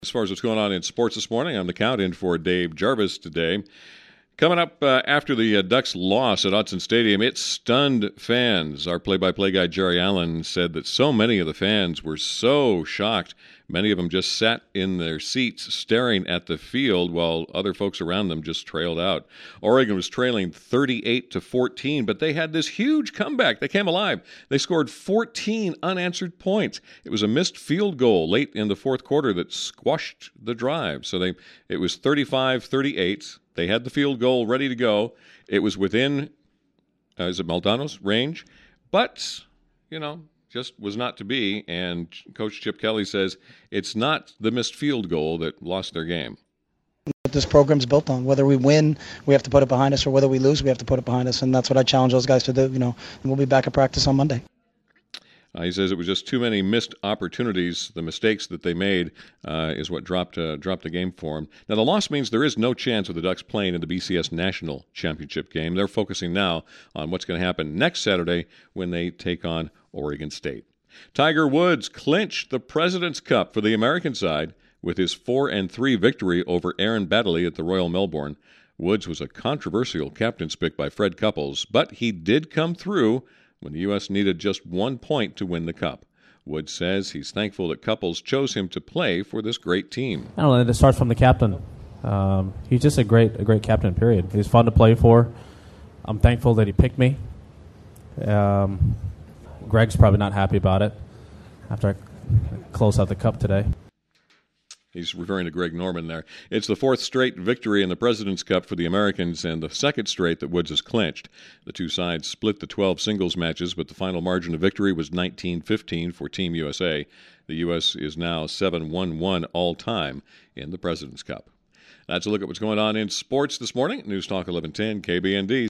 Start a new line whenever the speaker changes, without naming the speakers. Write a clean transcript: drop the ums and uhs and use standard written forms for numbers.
As far as what's going on in sports this morning, I'm the count-in for Dave Jarvis today. Coming up after the Ducks' loss at Autzen Stadium, it stunned fans. Our play-by-play guy, Jerry Allen, said that so many of the fans were so shocked. Many of them just sat in their seats staring at the field while other folks around them just trailed out. Oregon was trailing 38-14, but they had this huge comeback. They came alive. They scored 14 unanswered points. It was a missed field goal late in the fourth quarter that squashed the drive. So it was 35-38. They had the field goal ready to go. It was within, is it Maldondo's range? But, just was not to be. And Coach Chip Kelly says it's not the missed field goal that lost their game.
What this program's built on. Whether we win, we have to put it behind us, or whether we lose, we have to put it behind us. And that's what I challenge those guys to do, And we'll be back at practice on Monday.
He says it was just too many missed opportunities. The mistakes that they made is what dropped the game for them. Now, the loss means there is no chance of the Ducks playing in the BCS National Championship game. They're focusing now on what's going to happen next Saturday when they take on Oregon State. Tiger Woods clinched the President's Cup for the American side with his 4-3 victory over Aaron Baddeley at the Royal Melbourne. Woods was a controversial captain's pick by Fred Couples, but he did come through when the U.S. needed just 1 point to win the Cup. Woods says he's thankful that Couples chose him to play for this great team.
I don't know, it starts from the captain. He's just a great captain, period. He's fun to play for. I'm thankful that he picked me. Greg's probably not happy about it after I close out the Cup today.
He's referring to Greg Norman there. It's the 4th straight victory in the President's Cup for the Americans and the 2nd straight that Woods has clinched. The two sides split the 12 singles matches, but the final margin of victory was 19-15 for Team USA. The U.S. is now 7-1-1 all-time in the President's Cup. That's a look at what's going on in sports this morning. News Talk 1110 KBND.